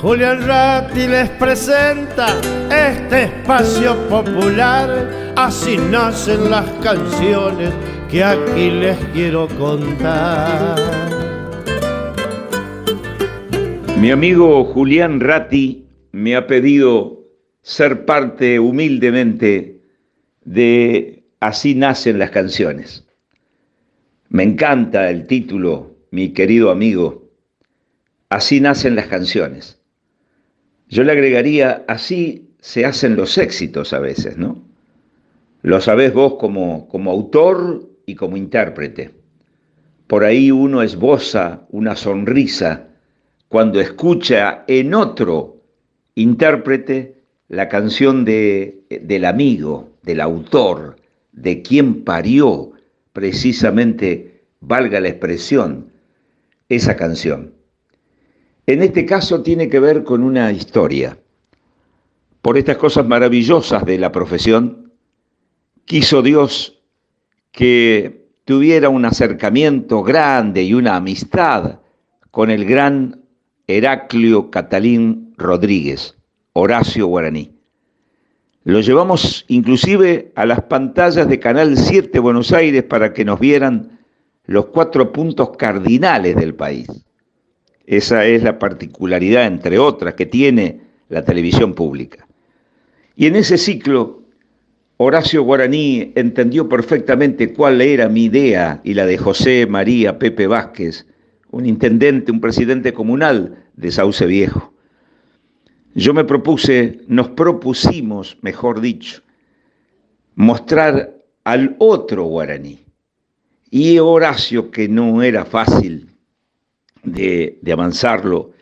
Julián Ratti les presenta este espacio popular. Así nacen las canciones que aquí les quiero contar. Mi amigo Julián Ratti me ha pedido ser parte humildemente de Así nacen las canciones. Me encanta el título, mi querido amigo. Así nacen las canciones. Yo le agregaría, así se hacen los éxitos a veces, ¿no? Lo sabés vos como autor y como intérprete. Por ahí uno esboza una sonrisa cuando escucha en otro intérprete la canción del amigo, del autor, de quien parió precisamente, valga la expresión, esa canción. En este caso tiene que ver con una historia. Por estas cosas maravillosas de la profesión, quiso Dios que tuviera un acercamiento grande y una amistad con el gran Heraclio Catalín Rodríguez, Horacio Guaraní. Lo llevamos inclusive a las pantallas de Canal 7 Buenos Aires para que nos vieran los 4 puntos cardinales del país. Esa es la particularidad, entre otras, que tiene la televisión pública. Y en ese ciclo, Horacio Guaraní entendió perfectamente cuál era mi idea y la de José María Pepe Vázquez, un intendente, un presidente comunal de Sauce Viejo. Nos propusimos, mejor dicho, mostrar al otro Guaraní. Y Horacio, que no era fácil de avanzarlo,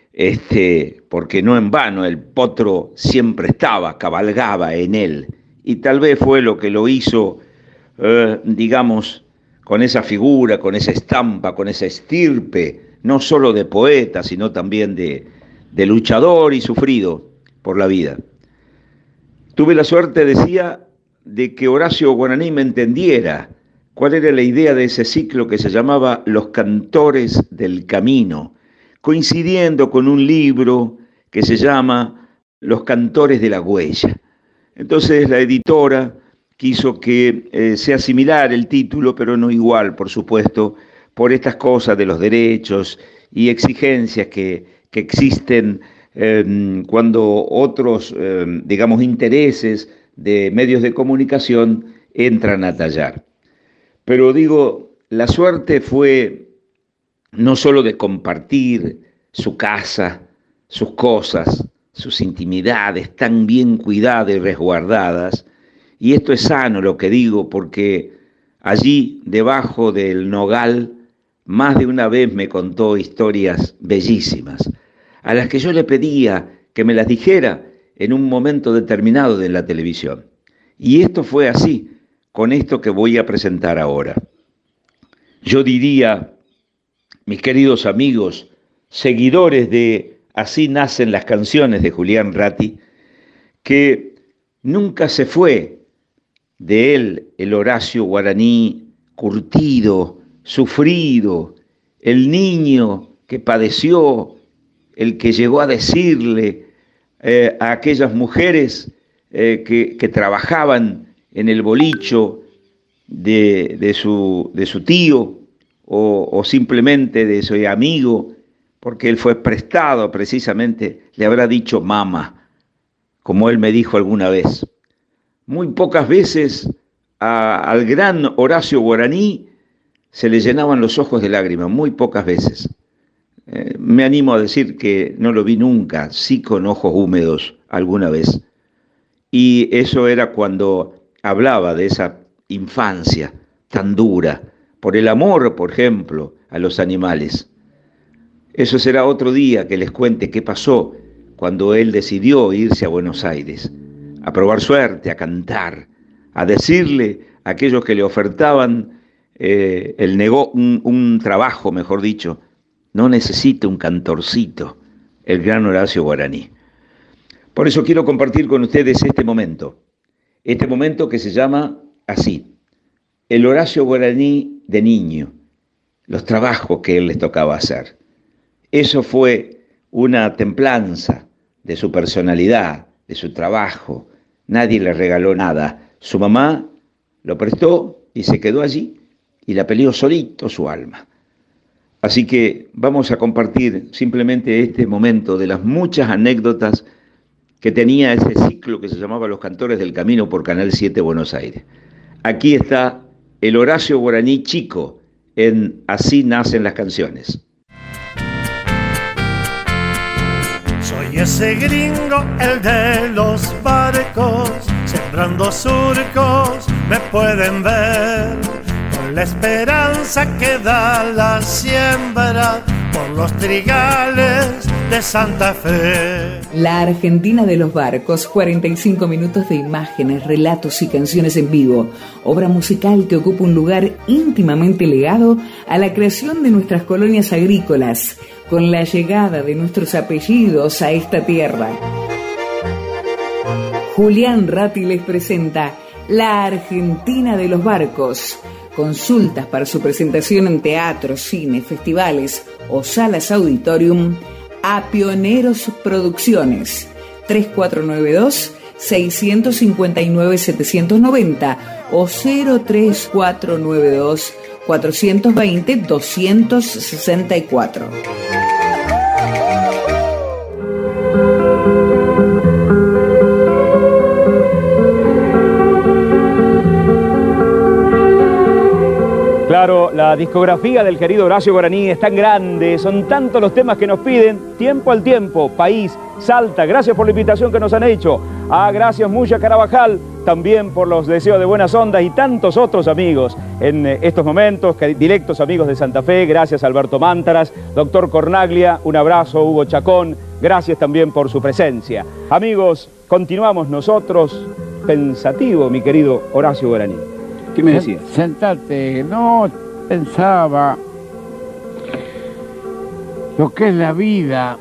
porque no en vano el potro siempre estaba, cabalgaba en él, y tal vez fue lo que lo hizo, digamos, con esa figura, con esa estampa, con esa estirpe, no solo de poeta, sino también de luchador y sufrido por la vida. Tuve la suerte, decía, de que Horacio Guaraní me entendiera cuál era la idea de ese ciclo que se llamaba Los Cantores del Camino, coincidiendo con un libro que se llama Los Cantores de la Huella. Entonces la editora quiso que sea similar el título, pero no igual, por supuesto, por estas cosas de los derechos y exigencias que existen cuando otros, digamos, intereses de medios de comunicación entran a tallar. Pero digo, la suerte fue no solo de compartir su casa, sus cosas, sus intimidades tan bien cuidadas y resguardadas, y esto es sano lo que digo, porque allí, debajo del nogal, más de una vez me contó historias bellísimas, a las que yo le pedía que me las dijera en un momento determinado de la televisión. Y esto fue así, con esto que voy a presentar ahora. Yo diría, mis queridos amigos, seguidores de Así nacen las canciones de Julián Ratti, que nunca se fue de él el Horacio Guaraní curtido, sufrido, el niño que padeció, el que llegó a decirle a aquellas mujeres que trabajaban en el bolicho de su tío o simplemente de su amigo, porque él fue prestado precisamente, le habrá dicho mamá, como él me dijo alguna vez. Muy pocas veces al gran Horacio Guaraní se le llenaban los ojos de lágrimas, muy pocas veces. Me animo a decir que no lo vi nunca, sí con ojos húmedos alguna vez. Y eso era cuando hablaba de esa infancia tan dura, por el amor, por ejemplo, a los animales. Eso será otro día que les cuente qué pasó cuando él decidió irse a Buenos Aires, a probar suerte, a cantar, a decirle a aquellos que le ofertaban un trabajo, mejor dicho, no necesita un cantorcito, el gran Horacio Guaraní. Por eso quiero compartir con ustedes este momento que se llama así, el Horacio Guaraní de niño, los trabajos que él les tocaba hacer. Eso fue una templanza de su personalidad, de su trabajo. Nadie le regaló nada. Su mamá lo prestó y se quedó allí y la peleó solito su alma. Así que vamos a compartir simplemente este momento de las muchas anécdotas que tenía ese ciclo que se llamaba Los Cantores del Camino por Canal 7 Buenos Aires. Aquí está el Horacio Guaraní chico en Así nacen las canciones. Soy ese gringo, el de los barcos, sembrando surcos, me pueden ver. Con la esperanza que da la siembra por los trigales de Santa Fe. La Argentina de los barcos, 45 minutos de imágenes, relatos y canciones en vivo. Obra musical que ocupa un lugar íntimamente ligado a la creación de nuestras colonias agrícolas, con la llegada de nuestros apellidos a esta tierra. Julián Ratti les presenta La Argentina de los barcos. Consultas para su presentación en teatros, cine, festivales o salas auditorium a Pioneros Producciones 3492-659-790 o 03492-420-264. Claro, la discografía del querido Horacio Guaraní es tan grande, son tantos los temas que nos piden, tiempo al tiempo, País, Salta, gracias por la invitación que nos han hecho. Gracias Mucha Carabajal, también por los deseos de buenas ondas y tantos otros amigos en estos momentos, directos amigos de Santa Fe, gracias Alberto Mántaras, doctor Cornaglia, un abrazo Hugo Chacón, gracias también por su presencia. Amigos, continuamos nosotros, pensativo mi querido Horacio Guaraní. ¿Qué me decías? Sentate, no pensaba lo que es la vida,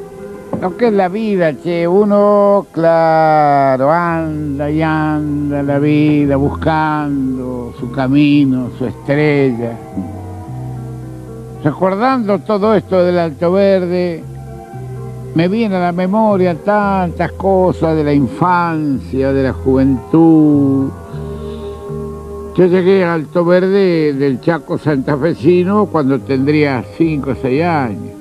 che, uno, claro, anda y anda la vida buscando su camino, su estrella. Recordando todo esto del Alto Verde, me viene a la memoria tantas cosas de la infancia, de la juventud. Yo llegué a Alto Verde del Chaco santafesino cuando tendría 5 o 6 años.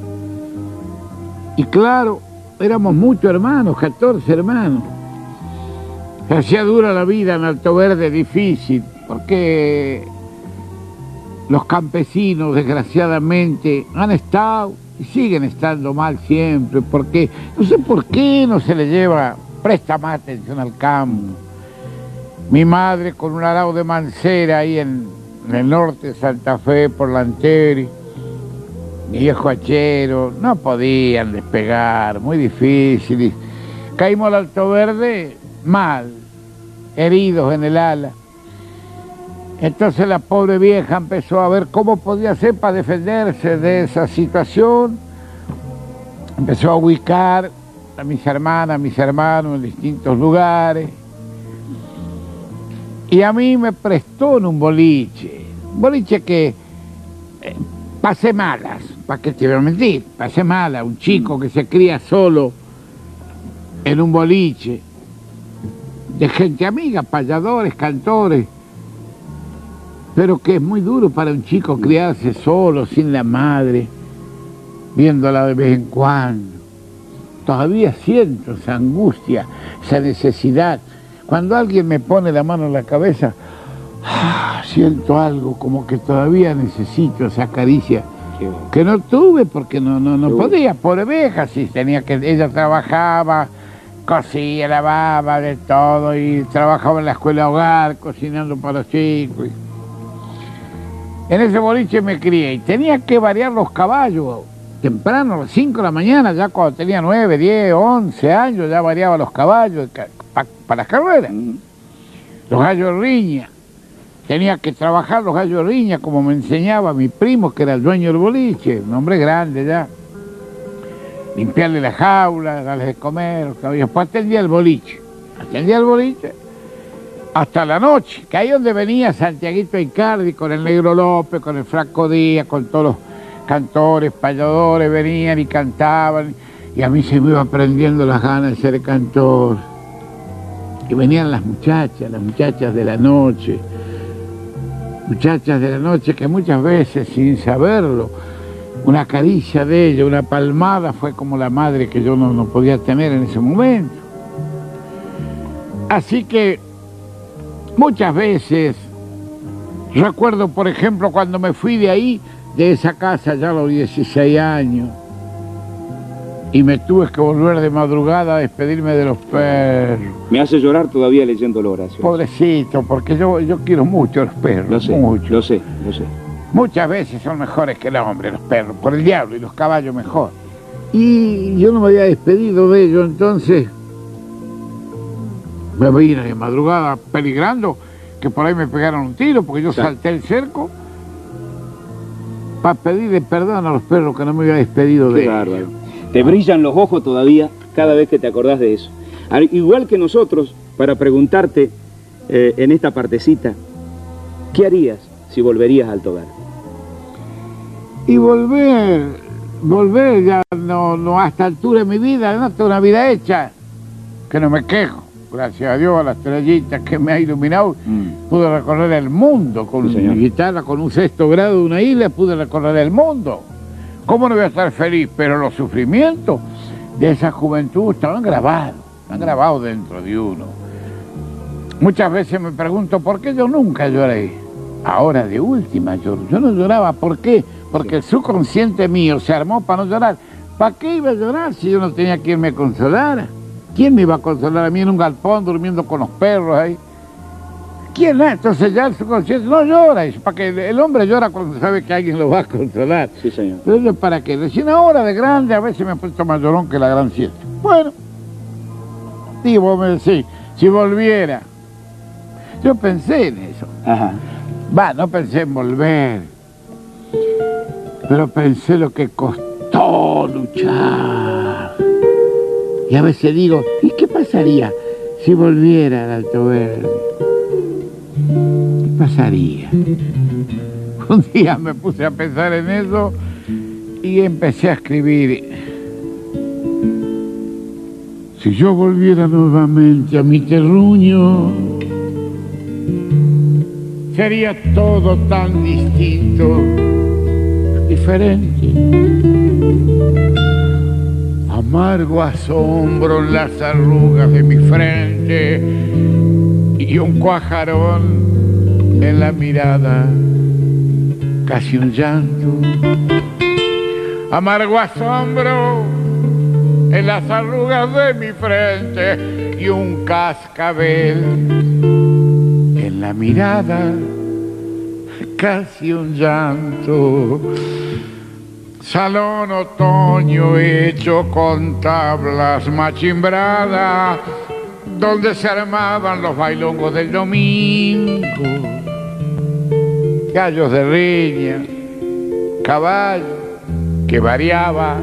Y claro, éramos muchos hermanos, 14 hermanos. Se hacía dura la vida en Alto Verde, difícil, porque los campesinos, desgraciadamente, han estado y siguen estando mal siempre, porque no sé por qué no se le presta más atención al campo. Mi madre con un arao de mancera ahí en el norte de Santa Fe, por la Anteri, mi viejo hachero, no podían despegar, muy difícil. Y caímos al Alto Verde mal, heridos en el ala. Entonces la pobre vieja empezó a ver cómo podía hacer para defenderse de esa situación. Empezó a ubicar a mis hermanas, a mis hermanos en distintos lugares. Y a mí me prestó en un boliche que pasé malas, ¿para qué te voy a mentir? Pasé malas, un chico que se cría solo en un boliche, de gente amiga, payadores, cantores, pero que es muy duro para un chico criarse solo, sin la madre, viéndola de vez en cuando. Todavía siento esa angustia, esa necesidad. Cuando alguien me pone la mano en la cabeza, siento algo como que todavía necesito esa caricia que no tuve porque no podía, por vieja, sí, ella trabajaba, cosía, lavaba, de todo, y trabajaba en la escuela hogar, cocinando para los chicos. En ese boliche me crié y tenía que variar los caballos temprano, a las 5 de la mañana, ya cuando tenía 9, 10, 11 años, ya variaba los caballos para las carreras. Los gallos de riña. Tenía que trabajar los gallos de riña, como me enseñaba mi primo, que era el dueño del boliche, un hombre grande ya. Limpiarle la jaula, darles de comer, los caballos. Después atendía el boliche. Hasta la noche, que ahí donde venía Santiaguito Icardi, con el Negro López, con el Flaco Díaz, con todos cantores, payadores venían y cantaban, y a mí se me iba prendiendo las ganas de ser cantor. Y venían las muchachas de la noche, que muchas veces, sin saberlo, una caricia de ella, una palmada, fue como la madre que yo no podía tener en ese momento. Así que muchas veces, recuerdo por ejemplo cuando me fui de ahí, de esa casa ya a los 16 años, y me tuve que volver de madrugada a despedirme de los perros. Me hace llorar todavía leyéndolo, Horacio. Pobrecito, porque yo quiero mucho a los perros. Lo sé, mucho. lo sé. Muchas veces son mejores que el hombre, los perros, por el diablo, y los caballos mejor. Y yo no me había despedido de ellos, entonces me vine de madrugada peligrando que por ahí me pegaron un tiro, porque yo salté el cerco para pedirle perdón a los perros que no me había despedido de ellos. Bárbaro. Te brillan los ojos todavía cada vez que te acordás de eso. Igual que nosotros, para preguntarte en esta partecita, ¿qué harías si volverías al Alto Verde? Y volver ya no a esta altura de mi vida, no tengo una vida hecha, que no me quejo. Gracias a Dios, a las estrellitas que me ha iluminado, pude recorrer el mundo con mi guitarra, con un 6º grado de una isla, pude recorrer el mundo. ¿Cómo no voy a estar feliz? Pero los sufrimientos de esa juventud estaban grabados dentro de uno. Muchas veces me pregunto, ¿por qué yo nunca lloré? Ahora de última lloro. Yo no lloraba, ¿por qué? Porque el subconsciente mío se armó para no llorar. ¿Para qué iba a llorar si yo no tenía quien me consolara? ¿Quién me iba a consolar a mí en un galpón durmiendo con los perros ahí? ¿Quién es? Entonces ya el subconsciente no llora. Para que el hombre llora cuando sabe que alguien lo va a consolar. Sí, señor. Pero yo, ¿para qué? Recién ahora de grande a veces me he puesto más llorón que la gran siesta. Bueno, digo, vos me decís, si volviera. Yo pensé en eso. Ajá. No pensé en volver, pero pensé lo que costó luchar. Y a veces digo, ¿y qué pasaría si volviera al Alto Verde? ¿Qué pasaría? Un día me puse a pensar en eso y empecé a escribir. Si yo volviera nuevamente a mi terruño, sería todo tan distinto, diferente. Amargo asombro en las arrugas de mi frente y un cuajarón en la mirada, casi un llanto. Amargo asombro en las arrugas de mi frente y un cascabel en la mirada, casi un llanto. Salón otoño hecho con tablas machimbradas, donde se armaban los bailongos del domingo. Gallos de riña, caballo que variaba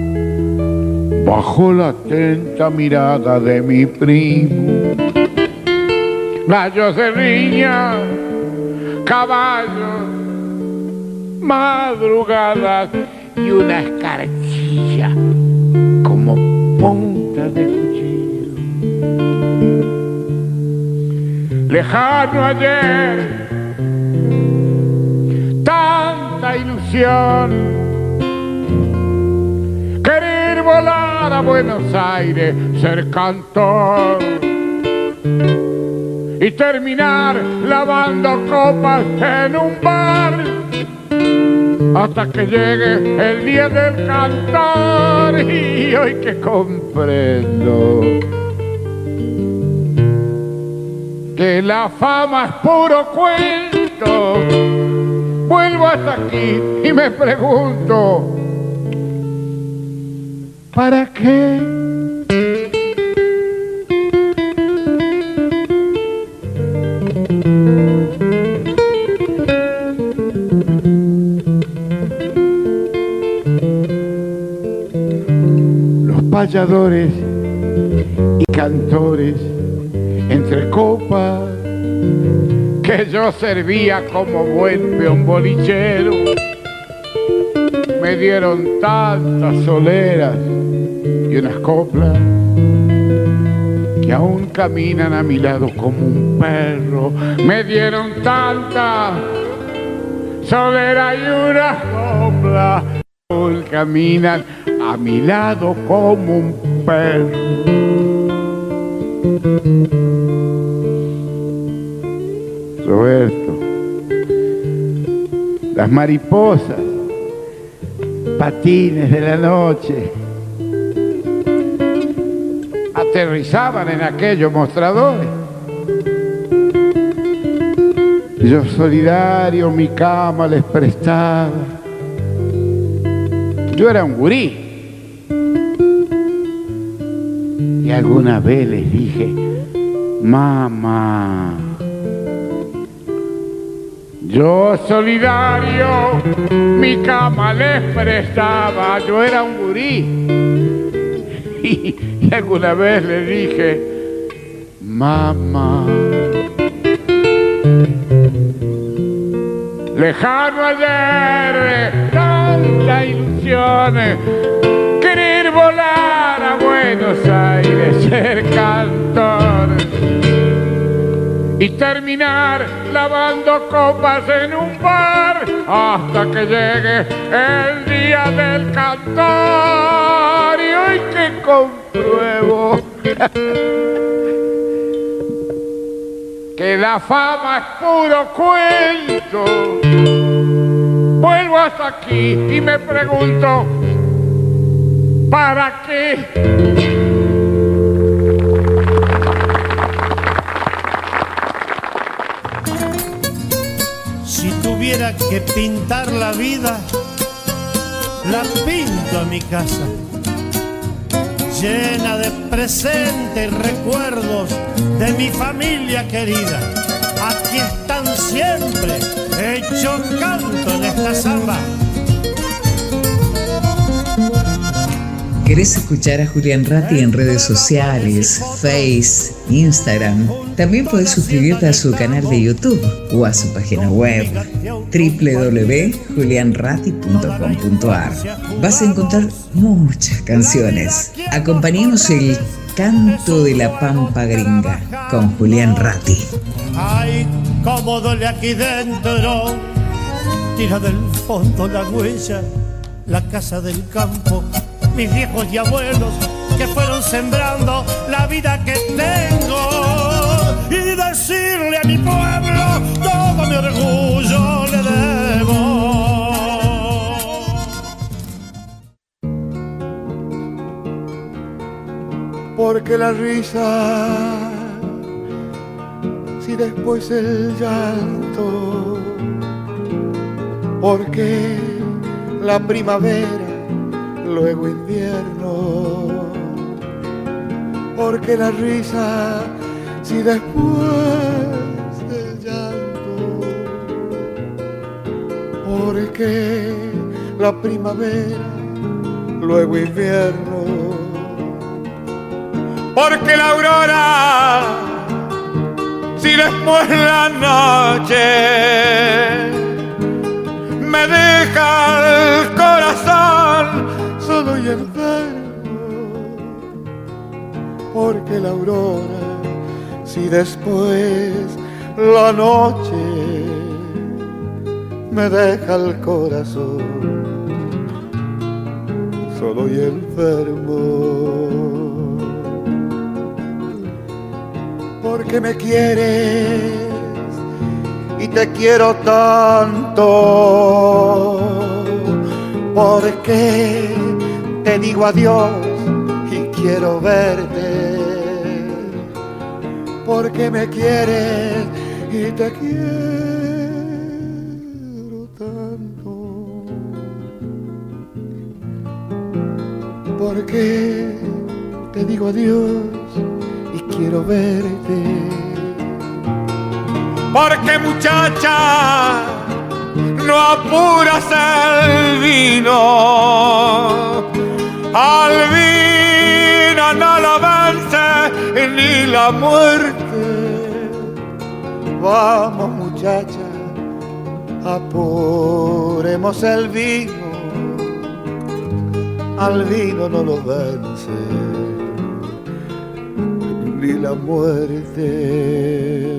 bajo la atenta mirada de mi primo. Gallos de riña, caballos, madrugadas y una escarchilla como punta de cuchillo. Lejano ayer, tanta ilusión, querer volar a Buenos Aires, ser cantor y terminar lavando copas en un bar hasta que llegue el día del cantar. Y hoy que comprendo que la fama es puro cuento, vuelvo hasta aquí y me pregunto, ¿para qué? Payadores y cantores entre copas, que yo servía como buen peón bolichero, me dieron tantas soleras y unas coplas que aún caminan a mi lado como un perro. Me dieron tantas soleras y unas coplas que aún caminan a mi lado como un perro. Roberto, las mariposas, patines de la noche, aterrizaban en aquellos mostradores. Yo solidario mi cama les prestaba. Yo era un gurí. Y alguna vez les dije, mamá. Yo solidario mi cama les prestaba. Yo era un gurí. Y alguna vez le dije, mamá. Lejano ayer, tantas ilusiones, querer volar a Buenos Aires, ser cantor y terminar lavando copas en un bar hasta que llegue el día del cantor. Y hoy que compruebo que la fama es puro cuento, vuelvo hasta aquí y me pregunto, ¿para qué? Si tuviera que pintar la vida, la pinto a mi casa, llena de presentes y recuerdos de mi familia querida. Aquí están siempre, hecho canto en esta samba. ¿Querés escuchar a Julián Ratti en redes sociales, Face, Instagram? También podés suscribirte a su canal de YouTube o a su página web www.julianratti.com.ar. Vas a encontrar muchas canciones. Acompañemos el canto de la pampa gringa con Julián Ratti. Ay, cómo duele aquí dentro, tira del fondo la huella, la casa del campo, mis viejos y abuelos que fueron sembrando la vida que tengo, y decirle a mi pueblo todo mi orgullo le debo. Porque la risa, si después el llanto, porque la primavera, luego invierno, porque la risa, si después del llanto, porque la primavera, luego invierno, porque la aurora, si después la noche me deja el corazón solo y enfermo, porque la aurora, si después la noche me deja el corazón solo y enfermo. Porque me quieres y te quiero tanto, porque te digo adiós y quiero verte, porque me quieres y te quiero tanto, porque te digo adiós y quiero verte. Porque muchacha, no apuras el vino, al vino no lo vence ni la muerte. Vamos muchacha, apuremos el vino, al vino no lo vence ni la muerte.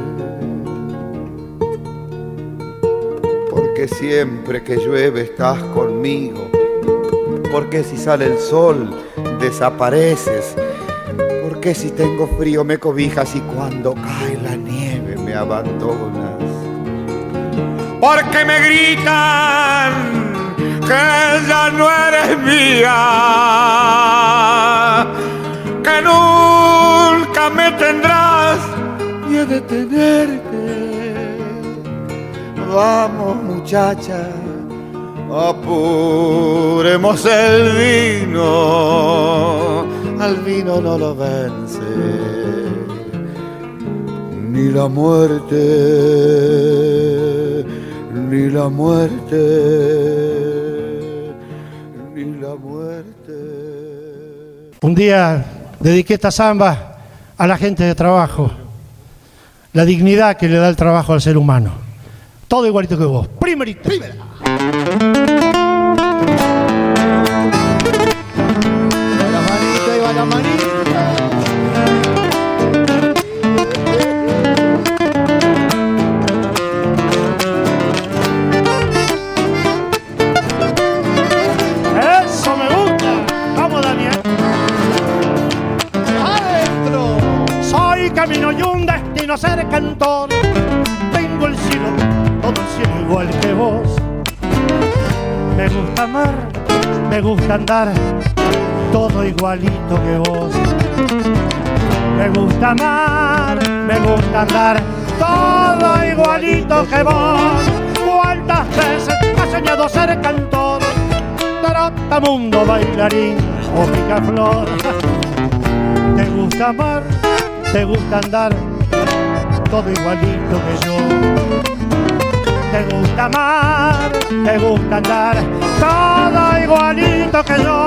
Porque siempre que llueve estás conmigo, porque si sale el sol desapareces, porque si tengo frío me cobijas y cuando cae la nieve me abandonas. Porque me gritan que ya no eres mía, que nunca me tendrás ni he de tenerte. Vamos muchacha, apuremos el vino, al vino no lo vence ni la muerte, ni la muerte, ni la muerte. Un día dediqué esta samba a la gente de trabajo, la dignidad que le da el trabajo al ser humano. Todo igualito que vos. Primera. La manita. Eso me gusta. Vamos, Daniel. Adentro. Soy camino y un destino ser cantor. Tengo el cielo, todo el cielo igual que vos. Me gusta amar, me gusta andar, todo igualito que vos. Me gusta amar, me gusta andar, todo igualito que vos. ¿Cuántas veces has soñado ser cantor? Trotamundo, bailarín o picaflor. Te gusta amar, te gusta andar, todo igualito que yo. Te gusta amar, te gusta andar, todo igualito que yo.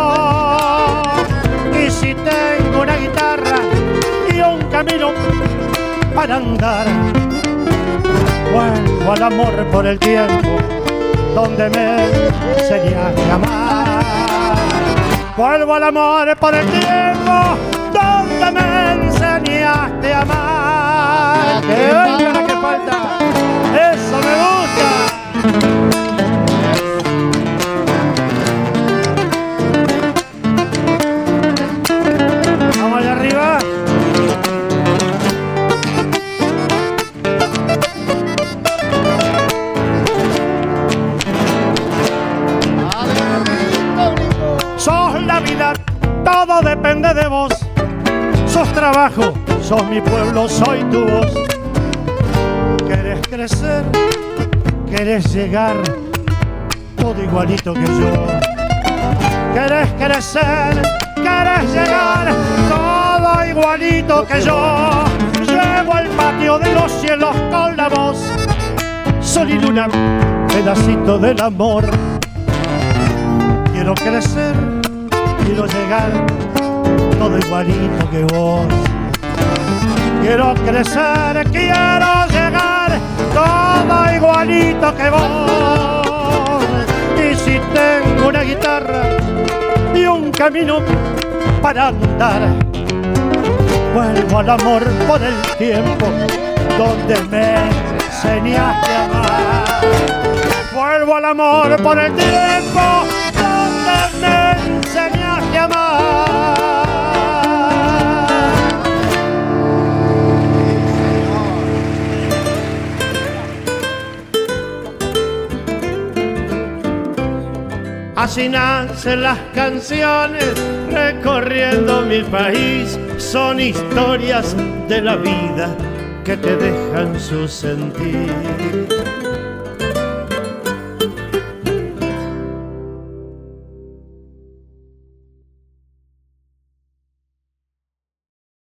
Y si tengo una guitarra y un camino para andar, vuelvo al amor por el tiempo donde me enseñaste a amar. Vuelvo al amor por el tiempo donde me enseñaste a amar. Que venga la que falta, eso me gusta. Vamos allá arriba. Sos la vida, todo depende de vos. Sos trabajo, sos mi pueblo, soy tu voz. Querés crecer, querés llegar, todo igualito que yo. Querés crecer, querés llegar, todo igualito que yo. Llevo al patio de los cielos con la voz. Sol y luna, pedacito del amor. Quiero crecer, quiero llegar, todo igualito que vos. Quiero crecer, quiero llegar, todo igualito que vos. Y si tengo una guitarra y un camino para andar, vuelvo al amor por el tiempo donde me enseñaste a amar. Vuelvo al amor por el tiempo donde me enseñaste a amar. Así nacen las canciones recorriendo mi país. Son historias de la vida que te dejan su sentir.